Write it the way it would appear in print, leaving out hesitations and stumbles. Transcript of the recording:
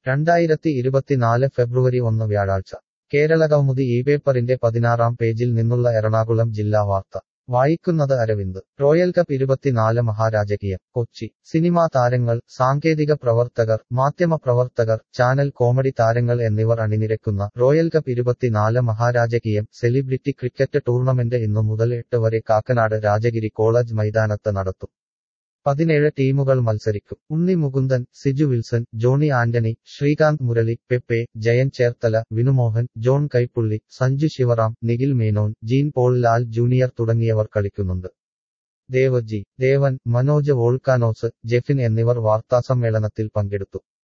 2024 ഫെബ്രുവരി 1 വ്യാഴാഴ്ച കേരളകൗമുദി ഈ പേപ്പറിന്റെ 16-ാം പേജിൽ നിന്നുള്ള എറണാകുളം ജില്ലാ വാർത്ത വായിക്കുന്നത് അരവിന്ദ്. റോയൽ കപ്പ് 24 മഹാരാജകീയം. കൊച്ചി. സിനിമാ താരങ്ങൾ, സാങ്കേതിക പ്രവർത്തകർ, മാധ്യമപ്രവർത്തകർ, ചാനൽ കോമഡി താരങ്ങൾ എന്നിവർ അണിനിരക്കുന്ന റോയൽ കപ്പ് 24 മഹാരാജകീയം സെലിബ്രിറ്റി ക്രിക്കറ്റ് ടൂർണമെന്റ് ഇന്നു മുതൽ 8 വരെ കാക്കനാട് രാജഗിരി കോളേജ് മൈതാനത്ത് നടത്തും. 17 ടീമുകൾ മത്സരിക്കും. ഉണ്ണി മുകുന്ദൻ, സിജു വിൽസൺ, ജോണി ആന്റണി, ശ്രീകാന്ത് മുരളി, പെപ്പെ, ജയൻ ചേർത്തല, വിനുമോഹൻ, ജോൺ കൈപ്പുള്ളി, സഞ്ജു ശിവറാം, നിഖിൽ മേനോൻ, ജീൻ പോൾ ലാൽ ജൂനിയർ തുടങ്ങിയവർ കളിക്കുന്നുണ്ട്. ദേവജി. ദേവൻ, മനോജ് വോൾക്കാനോസ്, ജെഫിൻ എന്നിവർ വാർത്താസമ്മേളനത്തിൽ പങ്കെടുത്തു.